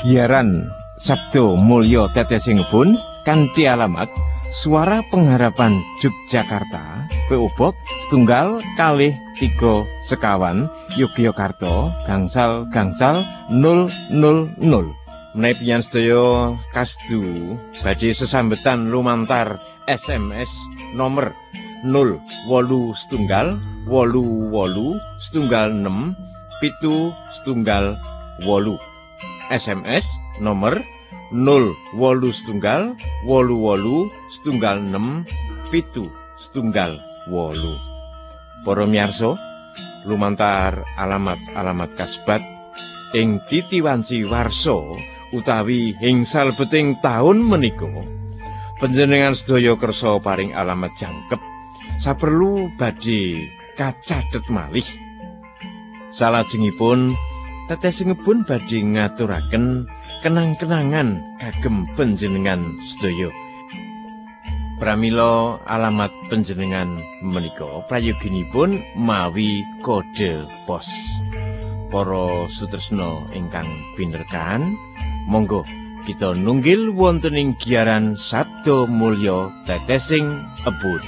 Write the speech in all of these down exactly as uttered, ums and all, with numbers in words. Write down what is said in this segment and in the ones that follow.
Giaran Sabdo Mulya Tetesing kanthi alamat Suara Pengharapan Yogyakarta, P O Box setunggal kalih tiga sekawan Yogyakarta gangsal gangsal nol nol nol. Menawi panjenengan sedaya kasdu badhe sesambetan lumantar S M S nomor nol wolu setunggal wolu wolu setunggal enam pitu setunggal wolu. S M S nomor nol wolu setunggal wolu wolu setunggal enam pitu setunggal wolu. Para miyarsa, lumantar alamat-alamat kasebat ing titiwanci warsa utawi ing salebeting taun menika panjenengan sedaya kersa paring alamat jangkep saperlu badhe kacathet malih. Salajengipun tetesingipun badhe ngaturaken kenang-kenangan kagem panjenengan sedaya. Pramila alamat panjenengan menika prayoginipun mawi kode pos. Para sutresna ingkang pinerkan, monggo kita nunggil wonten ing giaran Sabdo Mulya Tetesing Embun.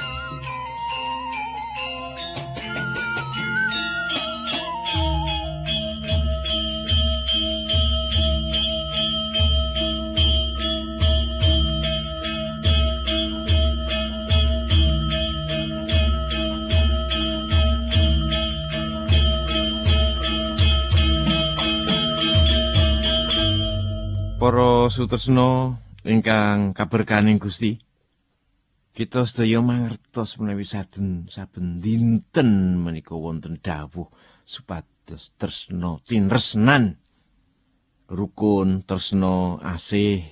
Para sutresna ingkang kaberkahaning Gusti, kita sedaya mangertos menawi saben saben dinten menika wonten dawuh supados tresna tinresnan, rukun tresna asih.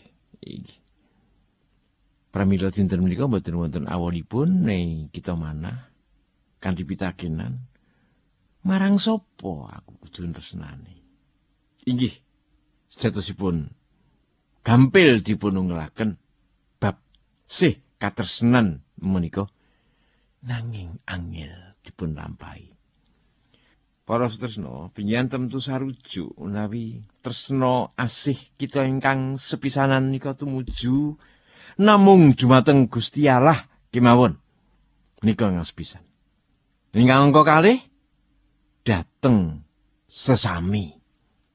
Pramila dinten menika mboten wonten awonipun ning kita manah kanthi pitakenan marang sapa aku kudu tresnani. Inggih sejatosipun gampil dipunungelaken bab sih katresnan menika nanging angel dipun lampahi. Para sutresna, panjenengan temtu sarujuk menawi tresna asih kita ingkang sepisanan nika tumuju namung dumateng Gusti Allah kemawon. Nika ingkang sepisan. Ingkang angka kalih dateng sesami.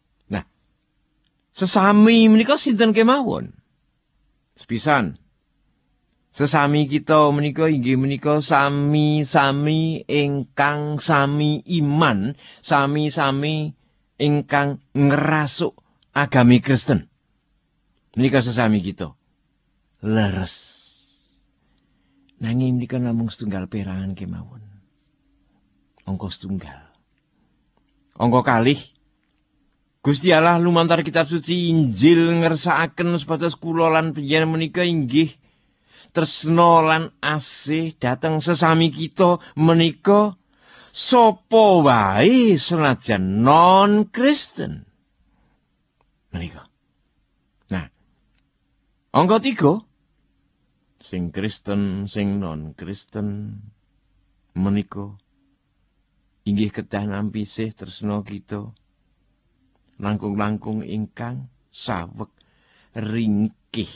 Sesami menika sinten kemawon? Sepisan. Sesami kita menika inggih menika sami-sami ingkang sami iman, sami-sami ingkang ngerasuk agami Kristen. Menika sesami kita. Leres. Nanging menika namung setunggal perangan kemawon. Angka setunggal. Angka kalih Gusti Allah lumantar kitab suci Injil ngersakaken supados kula lan panjenengan menika inggih tresna lan asih dhateng sesami kita menika sapa wae senajan non Kristen. Menika. Nah, angka tiga sing Kristen sing non Kristen menika inggih kedah nampi sih tresna kita. Langkung-langkung ingkang saweg ringkih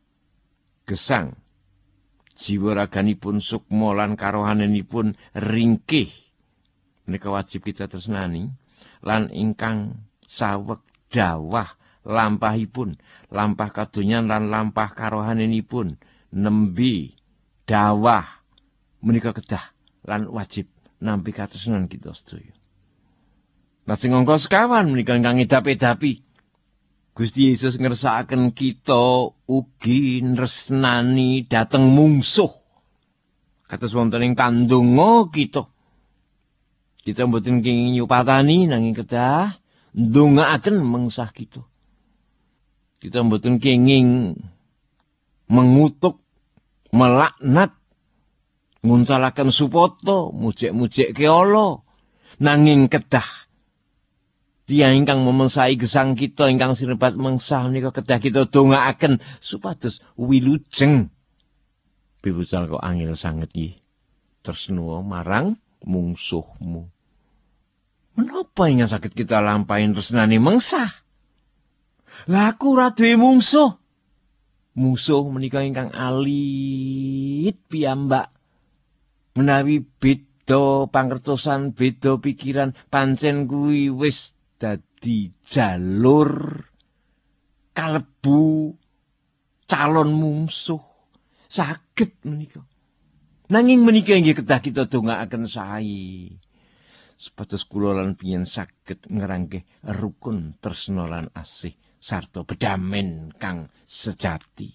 gesang jiwa raganipun sukma lan karohanipun ringkih menika wajib kita tresnani lan ingkang saweg dawah lampahipun lampah kadonyan lan lampah karohanipun nembe dawah menika kedah lan wajib nampi katresnan kita sedaya. Nah sing angka sekawan menika ingkang ngedap-edapi Gusti Yesus ngersakaken kita ugi nresnani dhateng mungsuh. Kados wonten ing pandonga kita. Kita mboten kenging nyupatani nanging kedah ndongaaken mengsah kita. Kita mboten kenging mengutuk, melaknat, nguncalaken supata, mujek-mujekke Allah, nanging kedah tiyang ingkang memengsai gesang kita ingkang sinebat mengsah menika kedah kita dongaaken supados wilujeng piwucal kok angel sanget nggih tresna marang mungsuhmu. Menapa ingkang saged kita lampahin tresnane mengsah? Lah aku ora duwe mungsuh. Mungsuh menika ingkang alit piyambak. Menawi beda pangertosan, beda pikiran, pancen kuwi wis dadi jalur kalebu calon mungsuh. Saged menika. Nanging menika inggih kedah kita dongaaken sae. Sepatus kula lan piyен saged ngeranggih rukun tresna lan asih sarta bedamen kang sejati.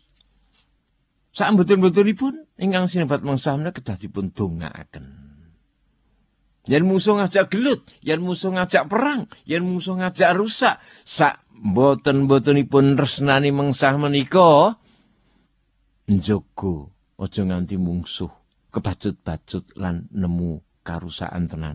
Sampun-pun ingkang sinebat mengsah menika kedah dipun dongaaken. Yen musuh ngajak gelut, yen musuh ngajak perang, yen musuh ngajak rusak, sak mboten-mbotenipun tresnani mengsah menika njogo aja nganti mungsuh kebacut-bacut lan nemu karusakan tenan.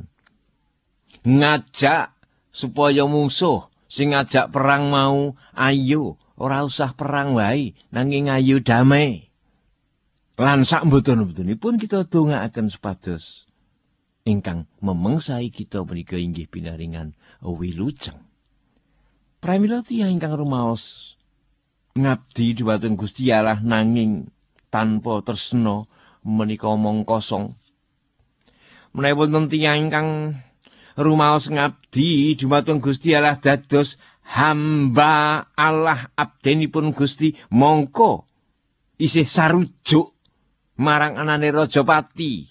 Ngajak supaya musuh sing ngajak perang mau ayo ora usah perang wae nanging ayo damai. Lan sak mboten-mbotenipun kita dongaaken supados ingkang memengsahi kita menika inggih pinaringan wilujeng. Pramila tiyang ingkang rumaos ngabdi dhumateng Gusti Allah nanging tanpa tresna menika omong kosong. Menawi wonten tiyang ingkang rumaos ngabdi dhumateng Gusti Allah dados hamba Allah abdenipun Gusti, mongko isih sarujuk marang anane Rajapati.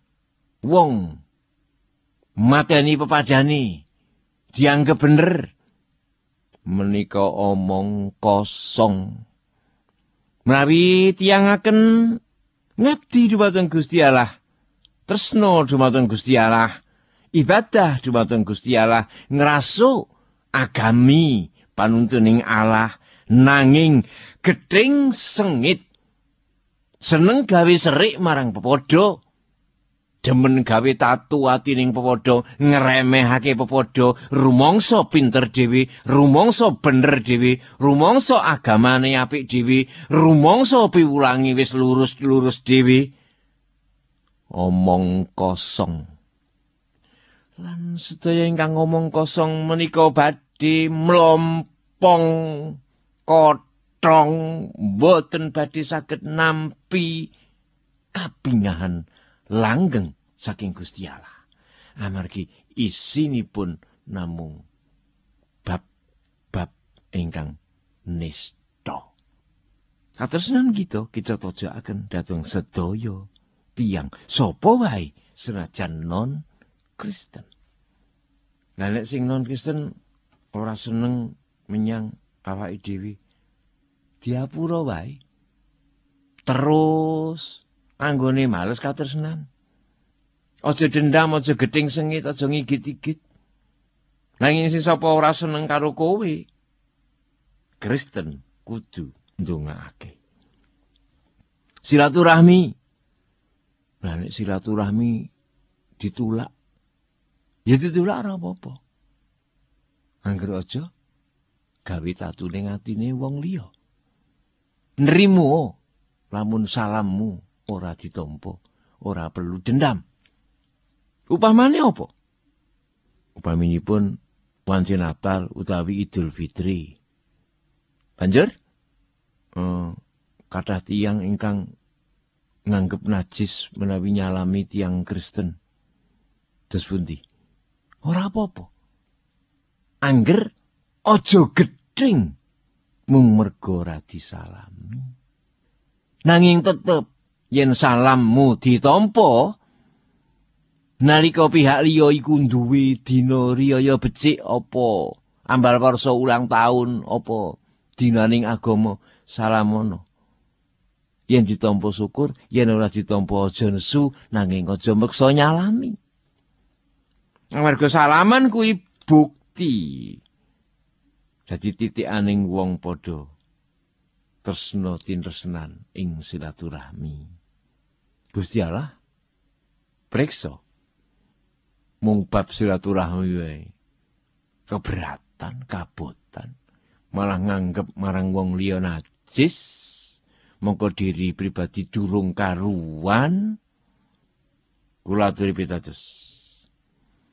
Wong mateni pepadane dianggep bener. Menika omong kosong. Menawi tiyangaken ngabdi dhumateng Gusti Allah, tresna dhumateng Gusti Allah, ibadah dhumateng Gusti Allah, ngraso agami panuntuning Allah, nanging gedeng sengit, seneng gawe serik marang pepodo, demen gawe tatu atining pepodo, ngremehake pepodo, rumangsa pinter dhewe, rumangsa bener dhewe, rumangsa agamane apik dhewe, rumangsa piwulangi wis lurus-lurus dhewe. Omong kosong. Lan sedaya ingkang ngomong kosong menika badhe mlompong kothong, boten badhe saged nampi kabingahan langgeng saking Gusti Allah. Amargi isinipun namung bab-bab ingkang nista. Katresnan kita kita tojokaken dhateng sedaya tiyang sapa wae senajan non Kristen. Lah nek sing non Kristen ora seneng menyang awake dhewe, diapura wae. Terus anggone males katresnan. Aja dendam, aja gedeng sengit, aja ngigit-igit. Nanging sing sapa ora seneng karo kowe, Kristen kudu ndongaake. Silaturahmi. Lah nek silaturahmi ditulak, ya ditulak ora apa-apa. Angger aja gawe tatu ning atine wong liya. Nrimo lamun salammu ora ditampa, ora perlu dendam. Upamane apa? Upaminipun wanci Natal utawi Idul Fitri. Banjur eh, kathah tiyang ingkang nganggep najis menawi nyalami tiyang Kristen. Terus pundi? Ora apa-apa. Angger aja gedhing mung merga ora disalami. Nanging tetep yen salammu ditampa, nalika pihak liya iku duwe dina riyaya becik apa ambal warsa ulang taun apa dinaning agama salamono. Yen ditampa syukur, yen ora ditampa aja nesu, nanging aja meksa nyalami. Amarga salaman kuwi bukti dadi titikaning wong padha tresna tinresnan ing silaturahmi. Gusti Allah preksa mung bab silaturahmi wae keberatan, kabotan, malah nganggep marang wong liya najis. Mongko diri pribadi durung karuan. Kula aturi pitados.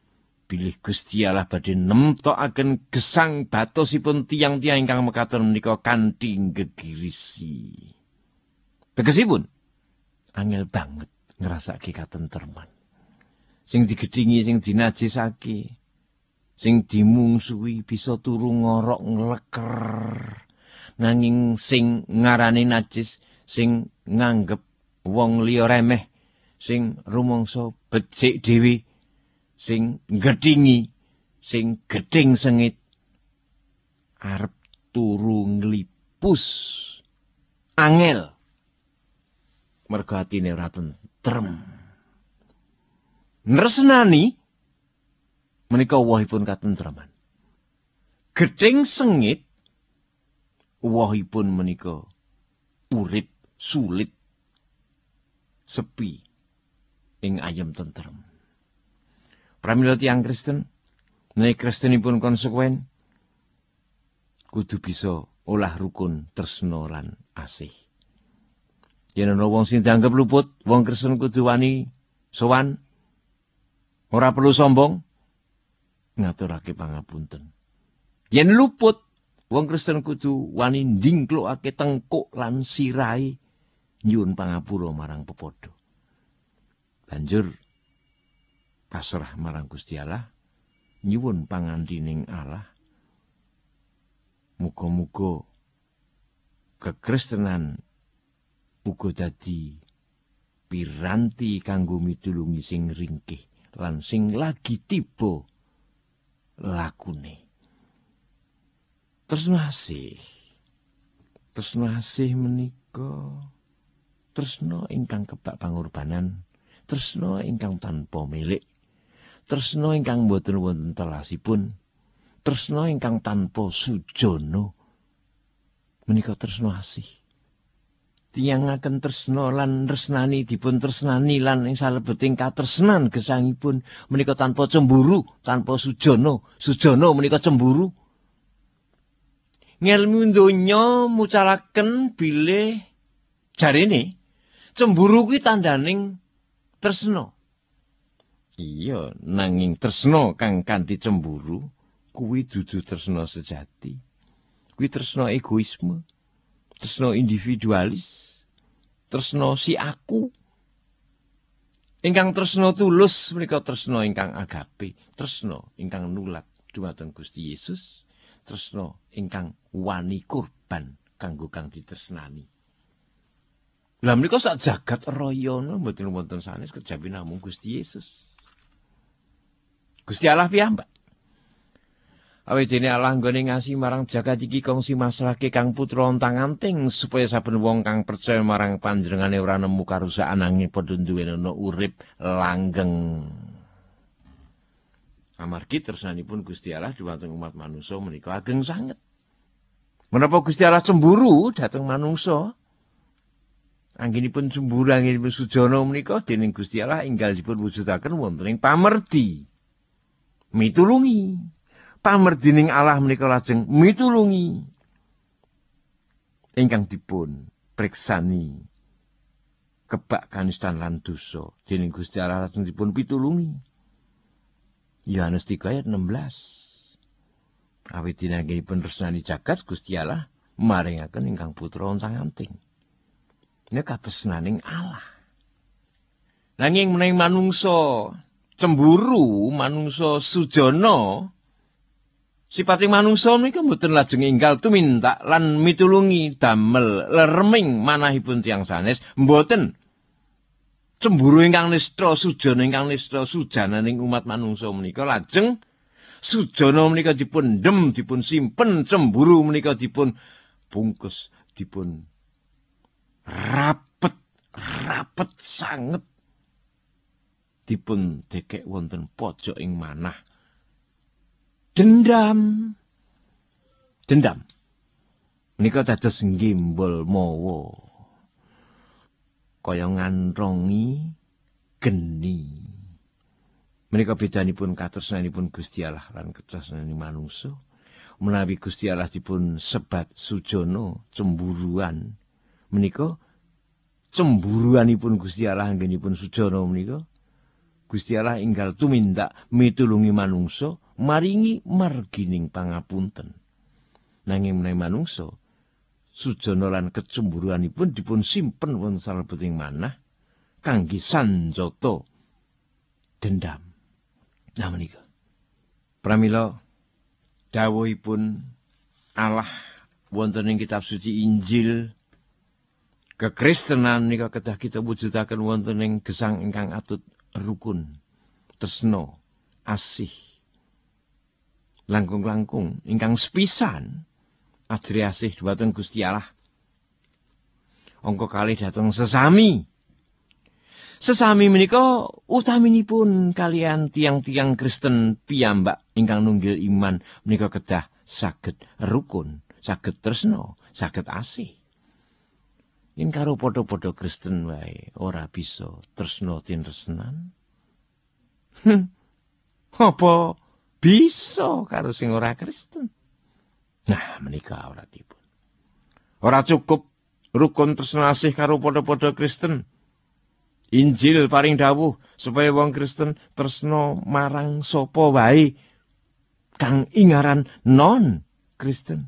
bilih Gusti Allah badhe nemtokaken gesang batosipun tiyang-tiyang ingkang mekaten menika kanthi gegirisi. Tegesipun angel banget ngrasake katentreman. Sing digedhingi, sing dinajisake, sing dimungsuhi bisa turu ngorok ngleker. Nanging sing ngarani najis, sing nganggep wong liya remeh, sing rumangsa becik dhewe, sing gedhingi, sing gedhing sengit, arep turu nglipus angel. Merga atine ora tentrem. Nresnani menika wohipun katentreman. Gedhing sengit wohipun menika urip sulit sepi ing ayem tentrem. Pramila tiyang Kristen, menawi Kristenipun konsekuen, kudu bisa olah rukun tresna lan asih. Yen ana wong sing dianggep luput, wong Kristen kudu wani sowan, ora perlu sombong, ngaturake pangapunten. Yen luput, wong Kristen kudu wani ndingklukake tengkuk lan sirahe nyuwun pangapura marang pepadha. Banjur pasrah marang Gusti Allah, nyuwun pangandining Allah. Muga-muga kekristenan uga dadi piranti kanggo mitulungi sing ringkih lan sing lagi tiba lakune. Tresna asih. Tresna asih menika tresna ingkang kebak pangorbanan, tresna ingkang tanpa milik, tresna ingkang boten wonten telasipun, tresna ingkang tanpa sujana. Menika tresna asih. Tiyangaken tresna lan tresnani dipun tresnani lan ing salebeting katresnan gesangipun menika tanpa cemburu, tanpa sujana. Sujana menika cemburu. Ngelmu donya mucalaken bilih jarene cemburu kuwi tandaning tresna. Iya, nanging tresna kang kanthi cemburu kuwi dudu tresna sejati. Kuwi tresna egoisme, tresna individualis, tresna si aku. Ingkang tresna tulus menika tresna ingkang agape, tresna ingkang nulat dhumateng Gusti Yesus, tresna ingkang wani kurban kanggo kang ditresnani. Lah menika sak jagat raya mboten wonten sanes kejawi namung Gusti Yesus. Gusti Allah piyambak. Awit dene Allah nggone ngasi marang jagat iki kongsi masrahke kang putra ontang-anting supaya saben wong kang percaya marang panjenengane ora nemu karusakan nanging padha duwe ana urip langgeng. Amargi tresnanipun Gusti Allah dhumateng umat manungsa menika ageng sanget. Menapa Gusti Allah cemburu dhateng manungsa? Anggenipun cemburu anggenipun sujana menika dening Gusti Allah enggal dipun wujudaken wonten ing pamerdi. Mitulungi. Pamerdining Allah menika lajeng mitulungi ingkang dipun priksani kebak kanistan lan dosa dening Gusti Allah lajeng dipun pitulungi. Yohanes tiga ayat enam belas. Awit dinanggenipun tresnani jagat Gusti Allah maringaken ingkang putra ontang-anting. Nika katresnaning Allah. Nanging menawi manungsa cemburu, manungsa sujana, sipating manungsa menika mboten lajeng enggal tumindak lan mitulungi damel lereming manahipun tiyang sanes, mboten. Cemburu ingkang nistra, sujana ingkang nistra, sujananing umat manungsa menika lajeng sujana menika dipun ndem, dipun simpen, cemburu menika dipun bungkus, dipun rapet, rapet sanget, dipun dekek wonten pojok ing manah. Dendam. Dendam. Menika dados ngimbul mawa. Kaya ngantrongi geni. Menika bedanipun katresnanipun Gusti Allah lan katresnanipun manungsa. Menawi Gusti Allah dipun sebat sujana, cemburuan, menika cemburuanipun Gusti Allah anggenipun sujana menika Gusti Allah enggal tumindak mitulungi manungsa maringi margining pangapunten. Nanging menawi manungsa sujana lan kecemburuanipun dipun simpen wonten salebeting manah kangge sanjata dendam. Nah menika pramila dawuhipun Allah wonten ing kitab suci Injil, kekristenan nika kedah kita wujudaken wonten ing gesang ingkang atut rukun, tresna, asih, langkung-langkung ingkang sepisan ajri asih dhumateng Gusti Allah. Angka kalih dhateng sesami. Sesami menika utaminipun kalian tiang-tiang Kristen piyambak ingkang nunggil iman menika kedah saged rukun, saged tresna, saged asih. Yen karo padha-padha Kristen wae ora bisa tresna tinresnan. Hm. Apa bisa karo sing ora Kristen? Nah, menika ora dipun. Ora cukup rukun tresna asih karo padha-padha Kristen. Injil paring dawuh supaya wong Kristen tresna marang sapa wae kang ingaran non Kristen.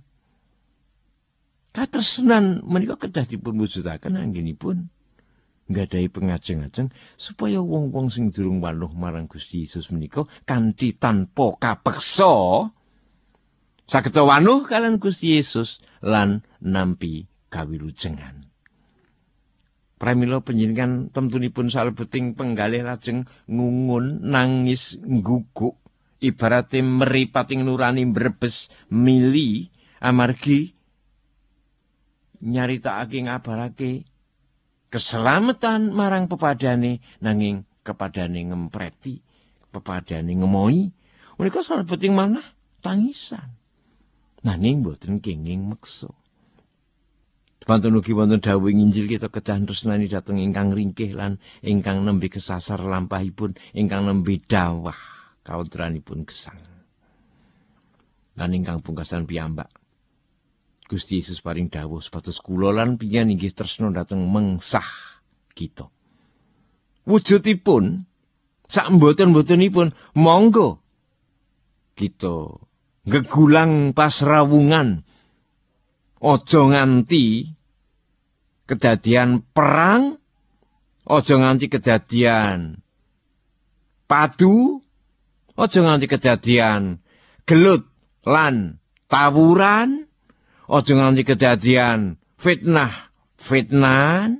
Katresnan menika kedah dipun wujudaken anggenipun nggadahi pengajeng-ajeng supaya wong-wong sing durung wanuh marang Gusti Yesus menika kanthi tanpa kapeksa saged wanuh kalian Gusti Yesus lan nampi kawilujengan. Pramila panjenengan temtunipun salebeting penggalih lajeng ngungun nangis ngguguk ibarate meripating nurani mbrebes mili amargi nyaritakake ngabarake keselamatan marang pepadane nanging kepadane ngempreti, pepadane ngemoi. Menika salebeting manah tangisan. Nanging boten kenging meksa. Wonten ugi wonten dawuh Injil kita kedah tresnani dhateng ingkang ringkih lan ingkang nembe kesasar lampahipun, ingkang nembe dawah kawontenanipun gesang. Lan ingkang pungkasan piyambak Gusti Yesus paring dawuh supados kula lan panjenengan inggih tresna dhateng mengsah kita. Wujudipun sak mboten-mbotenipun monggo kita gegulang pasrawungan, aja nganti kedadian perang, aja nganti kedadian padu, aja nganti kedadian gelut lan tawuran, aja nganti kedadian fitnah, fitnan,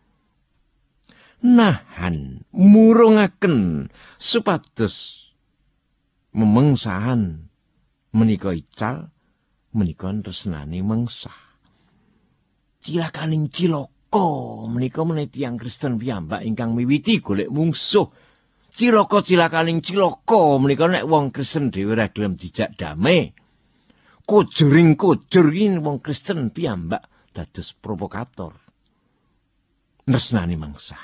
nahan, murungaken supados memengsahan menika ical, menika tresnane mengsah. Cilakaning cilaka menika menawi tiyang Kristen piyambak ingkang miwiti golek mungsuh. Cilaka cilakaning cilaka menika nek wong Kristen dhewe ora gelem dijak damai. Kujuring kujur iki wong Kristen piyambak dados provokator. Tresnane mengsah.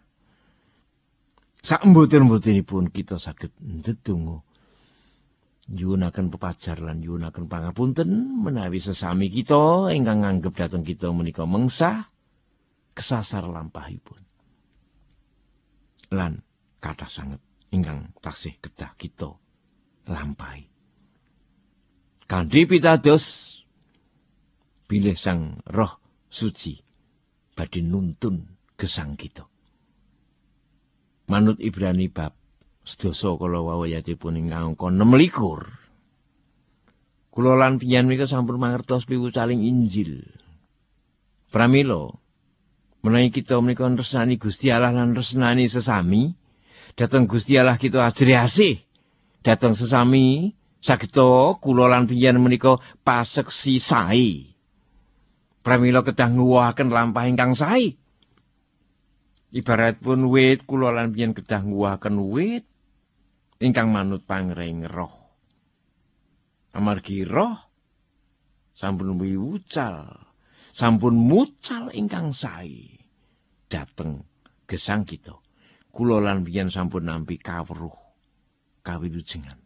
Sak mboten-mbotenipun kita saged ndedonga nyuwunaken pepajar lan nyuwunaken pangapunten menawi sesami kita ingkang nganggep dhateng kita menika mengsah kesasar lampahipun. Lan kathah sanget ingkang taksih kedah kita lampahi. Kanthi pitados bilih Sang Roh Suci badhe nuntun gesang kita. Manut Ibrani bab sedasa kala wawayatipun ing angka enam likur. Kula lan panjenengan menika sampun mangertos piwucaling Injil. Pramila menawi kita menika nresnani Gusti Allah lan nresnani sesami, dhateng Gusti Allah kita ajri asih. Dhateng sesami sageta kula lan panjenengan menika paseksi sae. Pramila kedah nguwahaken lampah ingkang sae. Ibaratipun wit kula lan panjenengan kedah nguwahaken wit ingkang manut pangreng roh. Amargi roh sampun wiwucal, sampun mucal ingkang sae dhateng gesang kita. Kula lan panjenengan sampun nampi kawruh kawilujengan.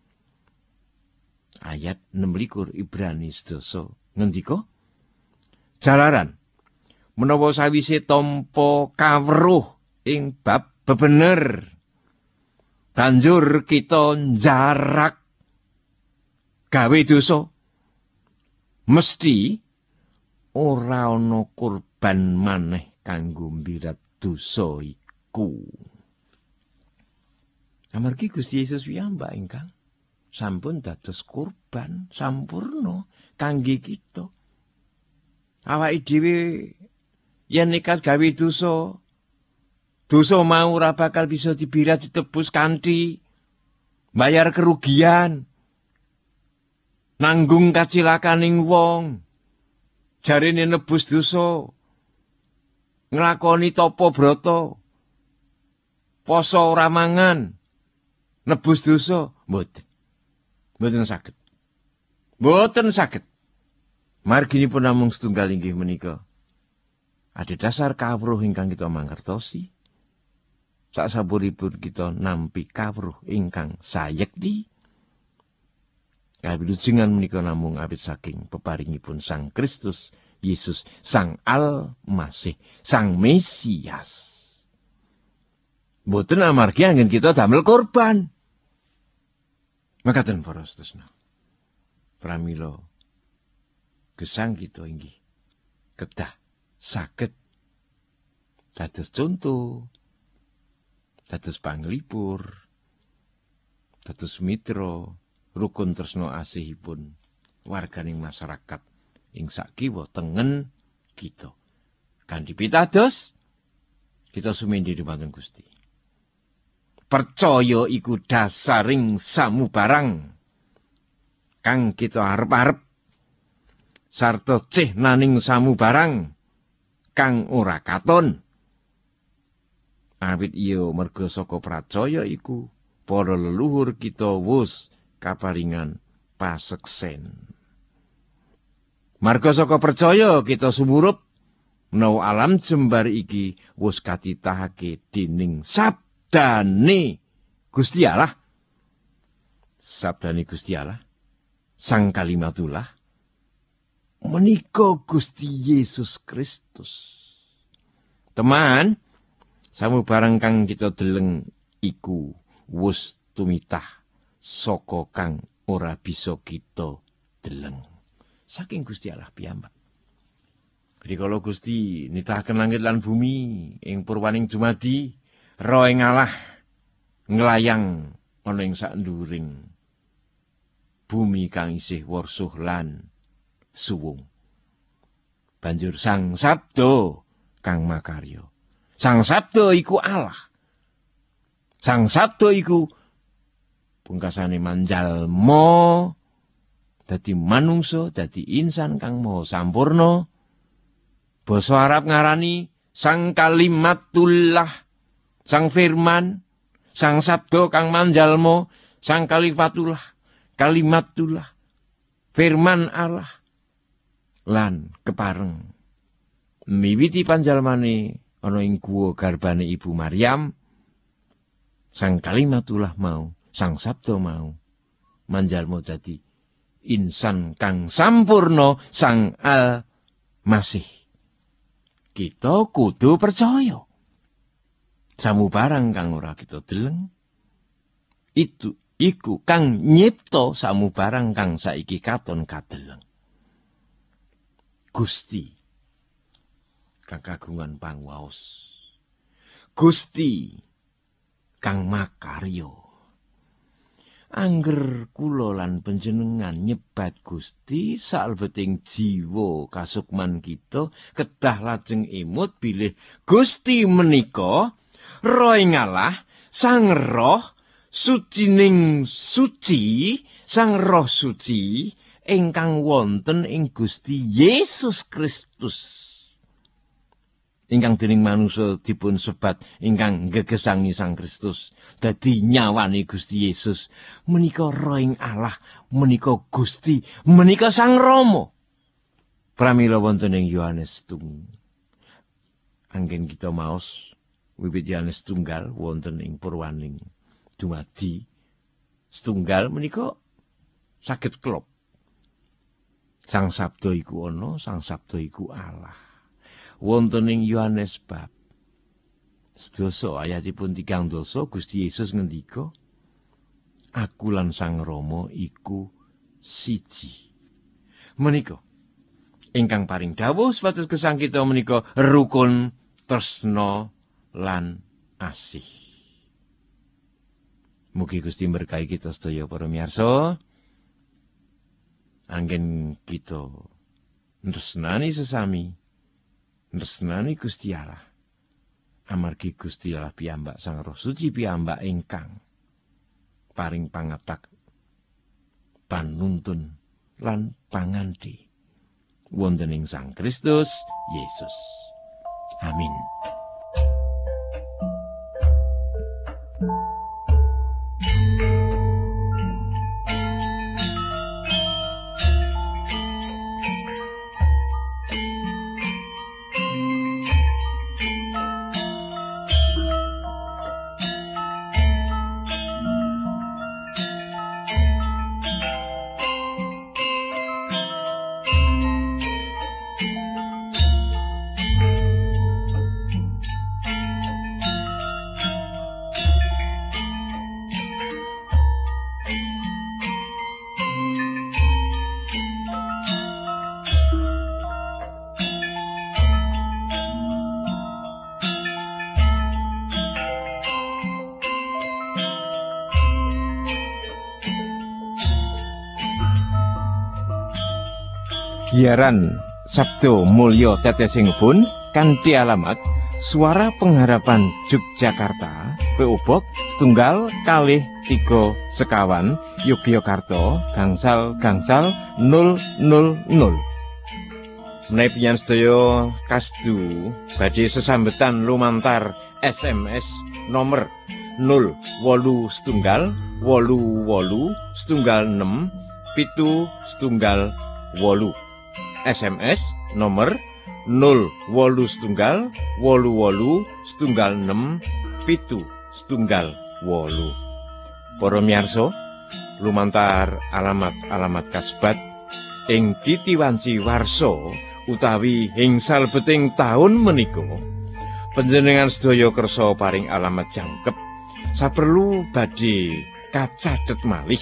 Ayat enam likur Ibrani sedasa ngendika, jalaran menawa sawise tampa kawruh ing bab bebener Banjur kita njarak gawe dosa. Mesti ora ana kurban maneh kanggo mbirat dosa iku. Amargi Gusti Yesus piyambak ingkang sampun dados kurban sampurna kangge kita. Awake dhewe yen nekat gawe dosa, dosa mau ora bakal bisa dibirat ditebus kanthi bayar kerugian, nanggung kacilakaning wong, jarene nebus dosa, nglakoni tapa brata, poso ora mangan, nebus dosa, mboten. Mboten saged. Mboten saged. Marginipun namung setunggal inggih menika. Ada dasar kawruh ingkang kita mangertosi. Sasampuripun kita nampi kawruh ingkang sayekti. Kawilujengan menika namung awit saking peparingipun Sang Kristus Yesus, Sang Al-Masih, Sang Mesias. Mboten amargi anggen kita damel korban. Makaten para sedherek. Pramila gesang kita inggih kedah saged dados conto, dados panglipur, dados mitra, rukun tresna asihipun warganing masyarakat ing sakiwa tengen kita. Kanthi pitados kita sumindhi dhumateng Gusti. Percaya iku dasaring samubarang kang kita arep-arep sarta cehnaning samubarang kang ora katon. Awit iya merga saka pracaya iku para leluhur kita wus kaparingan paseksen. Marga saka percaya kita sumurup menawa alam jembar iki wus katitahake dening sabdane Gusti Allah. Sabdane Gusti Allah, Sang Kalimatullah, menika Gusti Yesus Kristus. Teman, samubarang kang kita deleng iku wus tumitah saka kang ora bisa kita deleng. Saking Gusti Allah piyambak. Rikala Gusti nitahaken langit lan bumi ing purwaning dumadi, roh ing Allah nglayang ana ing saknduring bumi kang isih warsuh lan suwung. Banjur Sang Sabda kang makarya. Sang Sabda iku Allah. Sang Sabda iku pungkasane manjalma dadi manungsa, dadi insan kang maha sampurna. Basa Arab ngarani Sang Kalimatullah, Sang Firman, Sang Sabda kang manjalma, Sang Kalifatullah, Kalimatullah, Firman Allah lan kepareng. Miwiti panjalmane ana ing guwa garbane Ibu Maryam, Sang Kalimatullah mau, Sang Sabda mau manjalma dadi insan kang sampurna, Sang Al-Masih. Kita kudu percaya. Samubarang kang ora kita deleng, itu iku kang nyipta samubarang kang saiki katon kadeleng. Gusti kang kagungan pangwaos, Gusti kang makarya. Angger kula lan panjenengan nyebat Gusti salebeting jiwa kasukman kita kedah lajeng emut bilih Gusti menika Roh ing Allah, Sang Roh sucining suci, Sang Roh suci ingkang wonten ing Gusti Yesus Kristus. Ingkang dening manungsa dipun sebat ingkang gegesangi Sang Kristus dadi nyawani Gusti Yesus, menika Roh ing Allah, menika Gusti, menika Sang Rama. Pramila wonten ing Yohanes tung anggen kita maos wiwit Yohanes tunggal wonten ing purwaning dumadi setunggal menika saged klop. Sang Sabda iku ana, Sang Sabda iku Allah. Wonten ing Yohanes bab sedasa ayatipun tigang dasa Gusti Yesus ngendika, aku lan Sang Rama iku siji. Menika ingkang paring dawuh supados gesang kita menika rukun tresna lan asih. Mugi Gusti berkahi kita sedaya para miyarsa. Anggen kita tresnani sesami, tresnani Gusti Allah. Amargi Gusti Allah piyambak Sang Roh Suci piyambak ingkang paring pangatak, panuntun lan pangandhi wonten ing Sang Kristus Yesus. Amin. Siaran Sabdo Mulya Tetesingipun kanthi alamat Suara Pengharapan Yogyakarta, P O Box setunggal kalih tiga sekawan Yogyakarta gangsal gangsal nol nol nol. Menawi panjenengan sedaya kasdu badhe sesambetan lumantar S M S nomor nol wolu setunggal wolu wolu setunggal enam pitu setunggal wolu. S M S nomor nol wolu setunggal wolu wolu setunggal enam pitu setunggal wolu. Para miyarsa, lumantar alamat-alamat kasebat ing titiwanci warsa utawi ing salebeting taun menika, panjenengan sedaya kersa paring alamat jangkep saperlu badhe kacathet malih.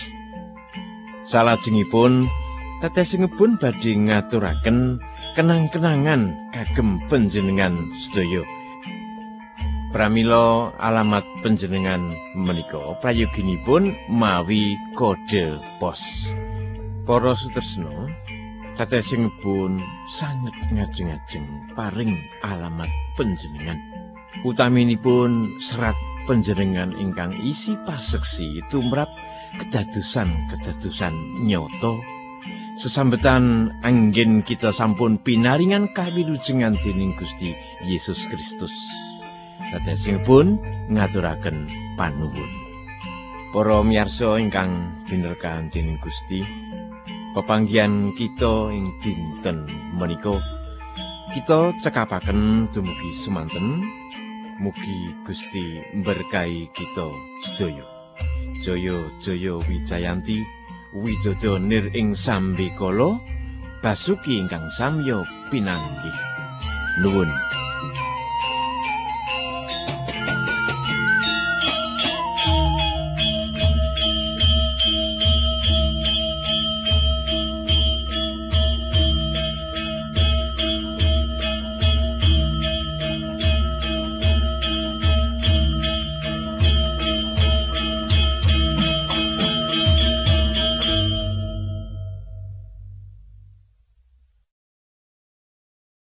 Salajengipun tetesingipun badhe ngaturaken kenang-kenangan kagem panjenengan sedaya. Pramila alamat panjenengan menika prayoginipun mawi kode pos. Para sutresna, tetesingipun sanget ngajeng-ajeng paring alamat panjenengan. Utaminipun serat panjenengan ingkang isi paseksi tumrap kedadosan-kedadosan nyata. Sesambetan anggen kita sampun pinaringan kawilujengan dening Gusti Yesus Kristus. Tetesingipun ngaturaken panuwun. Para miyarsa ingkang binerkahan dening Gusti, pepanggihan kita ing dinten menika kita cekapaken dumugi semanten. Mugi Gusti berkahi kita sedaya. Jaya jaya Wijayanti Widodo nir ing sambikala basuki ingkang samya pinanggih. Nuwun.